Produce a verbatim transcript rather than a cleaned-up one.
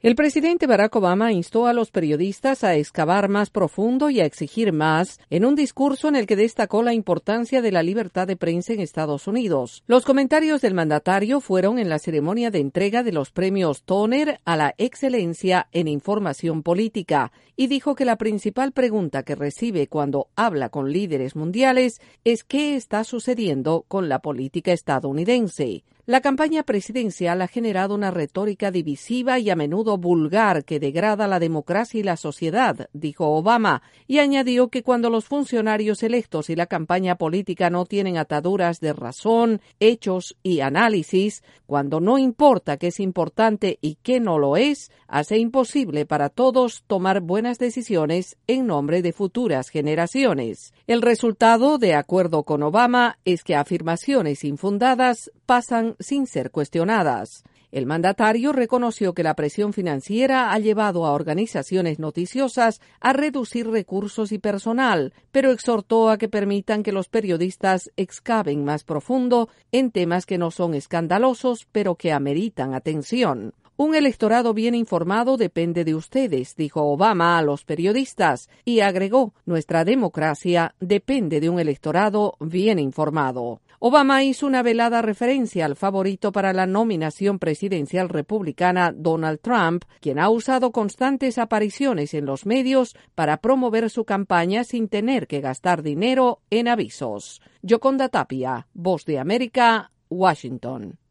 El presidente Barack Obama instó a los periodistas a excavar más profundo y a exigir más en un discurso en el que destacó la importancia de la libertad de prensa en Estados Unidos. Los comentarios del mandatario fueron en la ceremonia de entrega de los premios Toner a la excelencia en información política y dijo que la principal pregunta que recibe cuando habla con líderes mundiales es qué está sucediendo con la política estadounidense. La campaña presidencial ha generado una retórica divisiva y a menudo vulgar que degrada la democracia y la sociedad, dijo Obama, y añadió que cuando los funcionarios electos y la campaña política no tienen ataduras de razón, hechos y análisis, cuando no importa qué es importante y qué no lo es, hace imposible para todos tomar buenas decisiones en nombre de futuras generaciones. El resultado, de acuerdo con Obama, es que afirmaciones infundadas pasan sin ser cuestionadas. El mandatario reconoció que la presión financiera ha llevado a organizaciones noticiosas a reducir recursos y personal, pero exhortó a que permitan que los periodistas excaven más profundo en temas que no son escandalosos, pero que ameritan atención. Un electorado bien informado depende de ustedes, dijo Obama a los periodistas, y agregó, nuestra democracia depende de un electorado bien informado. Obama hizo una velada referencia al favorito para la nominación presidencial republicana Donald Trump, quien ha usado constantes apariciones en los medios para promover su campaña sin tener que gastar dinero en avisos. Yoconda Tapia, Voz de América, Washington.